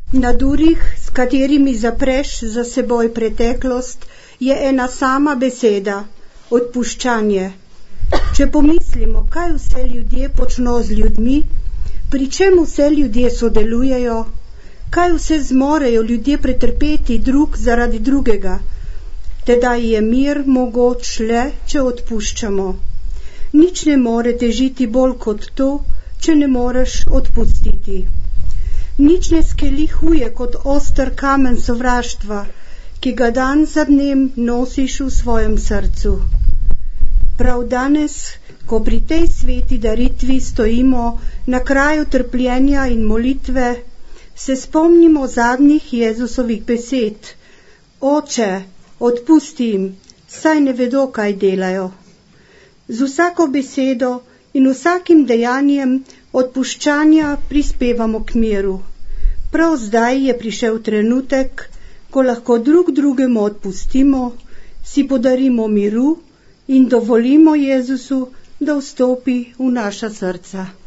Na durih, s katerimi zapreš za seboj preteklost, je ena sama beseda – odpuščanje. Če pomislimo, kaj vse ljudje počno z ljudmi, pri čem vse ljudje sodelujejo, kaj vse zmorejo ljudje pretrpeti drug zaradi drugega, tedaj je mir mogoč le, če odpuščamo. Nič ne more težiti bolj kot to, če ne moreš odpustiti. Nič ne skeli huje kot oster kamen sovraštva, ki ga dan za dnem nosiš v svojem srcu. Prav danes, ko pri tej sveti daritvi stojimo na kraju trpljenja in molitve, se spomnimo zadnjih Jezusovih besed: Oče, odpusti jim, saj ne vedo, kaj delajo. Z vsako besedo in vsakim dejanjem odpuščanja prispevamo k miru. Prav zdaj je prišel trenutek, ko lahko drug drugemu odpustimo, si podarimo miru in dovolimo Jezusu, da vstopi v naša srca.